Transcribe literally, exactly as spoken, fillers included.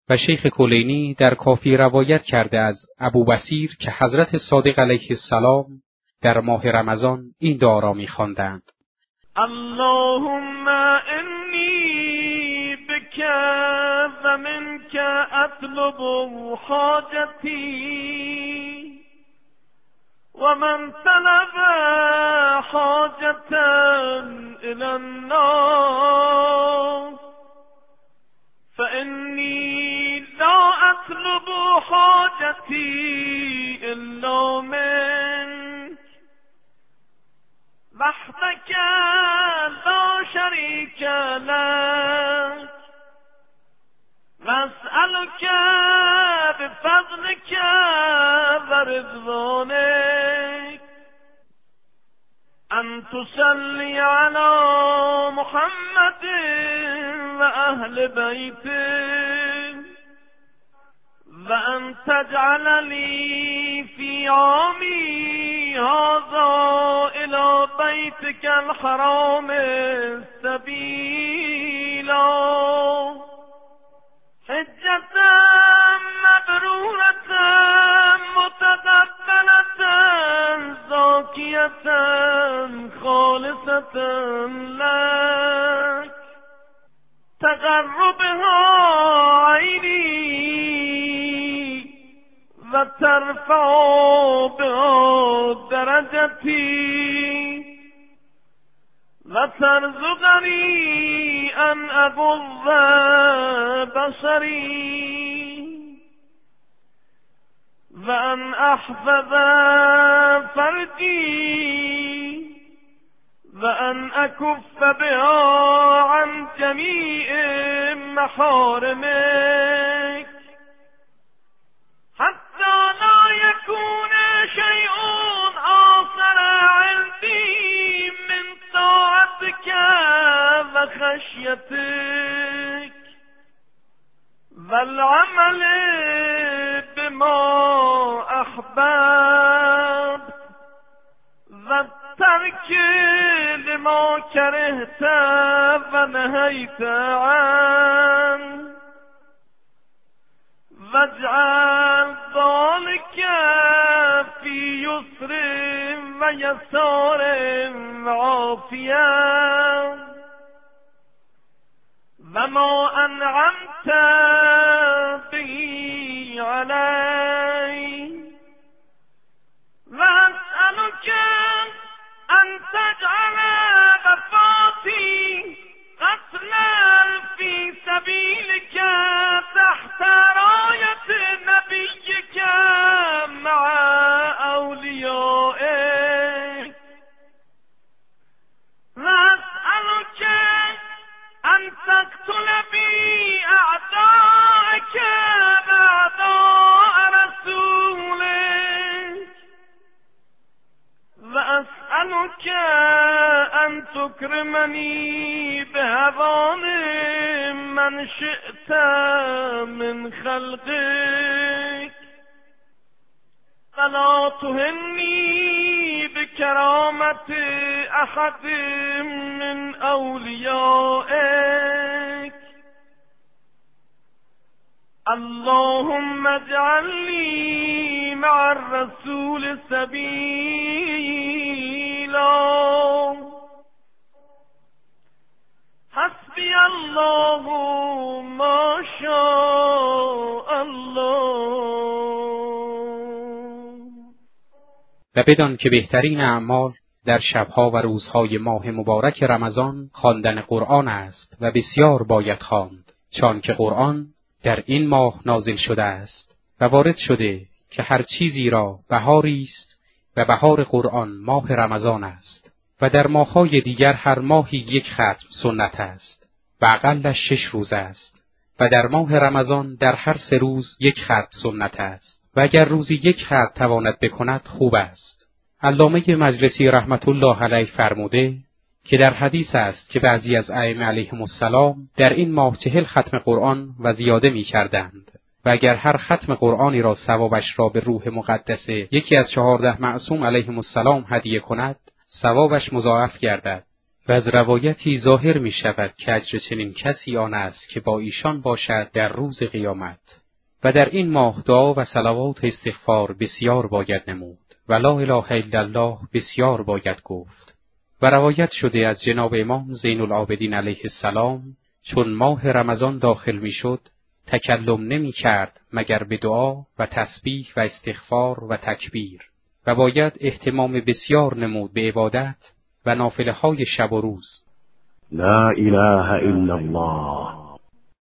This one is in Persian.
و شیخ کلینی در کافی روایت کرده از ابو بصیر که حضرت صادق علیه السلام در ماه رمضان این دعا را می‌خواندند: اللهم انی بک و منک اطلب حاجتی و من طلب حاجتا الی الناس فانی لا اطلب حاجتی الا منک وحدک لا شریک لک واسألک بفضلک و رضوانک ان تصلی علی محمد و اهل بیته و ان تجعل لی فی عامی هذا الی بیتک الحرام سبیلا حجة مبرورة متقبلة زاكية خالصة لك تقربها عيني وترفع بها درجتي وترزقني أن أبغض بصري وأن أحفظ فرجي وأن أكف بها عن جميع محارمك حتى لا يكون شيء آخر عندي من طاعتك وخشيتك والعمل بما أحببت والترك لما كرهت ونهيت عنه واجعل ذلك في يسر ويسار وعافية وما أنعمت به علي وأسألك أن تجعل وفاتي قتلا في سبيلك تحت راية نبيك مع أوليائك وأسألك أن تقتل بي أعداءك وأعداء رسولك وأسألك أن تكرمني بهوان من شئت من خلقك ولا تهني بكرامة أحد من أوليائك اللهم اجعل لي مع الرسول سبيلا حسبي الله ما شاء الله. و بدان که بهترین اعمال در شبها و روزهای ماه مبارک رمضان خواندن قرآن است و بسیار باید خواند، چون که قرآن در این ماه نازل شده است و وارد شده که هر چیزی را بهاری است و بهار قرآن ماه رمضان است و در ماه‌های دیگر هر ماهی یک ختم سنت است و اقلش شش روز است و در ماه رمضان در هر سه روز یک ختم سنت است و اگر روزی یک ختم تواند بکند خوب است. علامه مجلسی رحمت الله علیه فرموده که در حدیث است که بعضی از ائمه علیهم السلام در این ماه چهل ختم قرآن و زیاده می کردند و اگر هر ختم قرآنی را ثوابش را به روح مقدسه یکی از چهارده معصوم علیهم السلام هدیه کند ثوابش مضاعف گردد و از روایتی ظاهر می شود که اجر چنین کسی آن است که با ایشان باشد در روز قیامت. و در این ماه دعا و صلوات استغفار بسیار باید نمود و لا اله الا الله بسیار باید گفت. و روایت شده از جناب امام زین العابدین علیه السلام چون ماه رمضان داخل می شد تکلم نمی کرد مگر به دعا و تسبیح و استغفار و تکبیر و باید اهتمام بسیار نمود به عبادت و نافله های شب و روز. لا اله الا الله